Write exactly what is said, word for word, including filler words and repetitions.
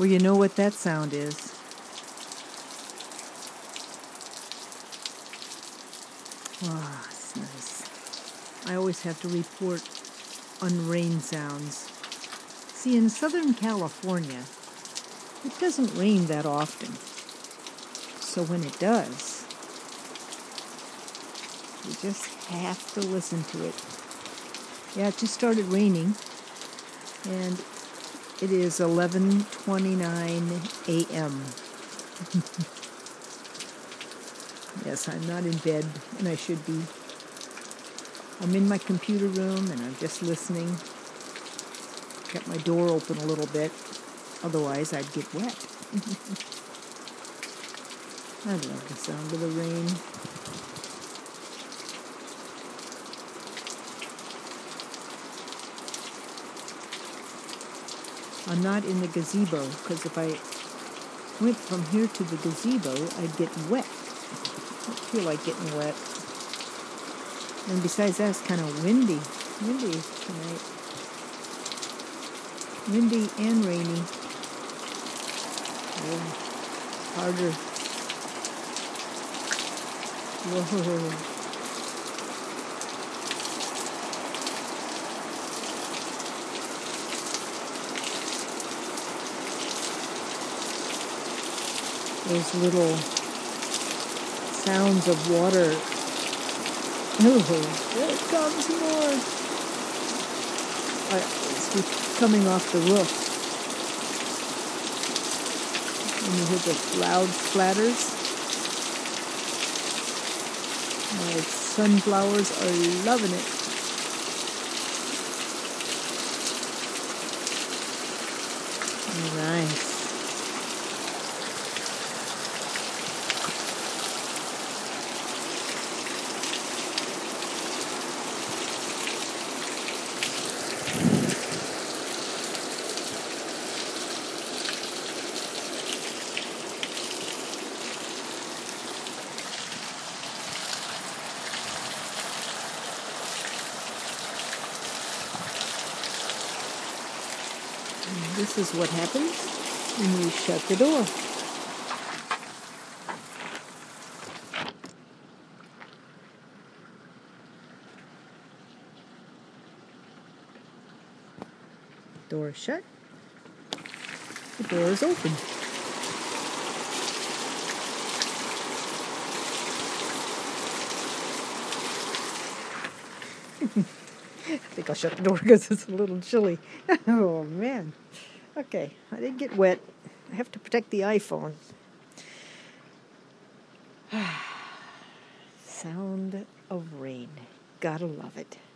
Well, you know what that sound is. Ah, it's nice. I always have to report on rain sounds. See, in Southern California, it doesn't rain that often. So when it does, you just have to listen to it. Yeah, it just started raining, and it is eleven twenty-nine a m Yes, I'm not in bed, and I should be. I'm in my computer room, and I'm just listening. Got my door open a little bit, otherwise I'd get wet. I love the sound of the rain. I'm not in the gazebo, because if I went from here to the gazebo, I'd get wet. I don't feel like getting wet. And besides that, it's kind of windy. Windy tonight. Windy and rainy. Oh, harder. Whoa. Those little sounds of water. Oh, there it comes more. It's coming off the roof. And you hear the loud splatters. My sunflowers are loving it. Nice. This is what happens when you shut the door. Door is shut. The door is open. I think I'll shut the door because it's a little chilly. Oh, man. Okay, I didn't get wet. I have to protect the iPhone. Sound of rain. Gotta love it.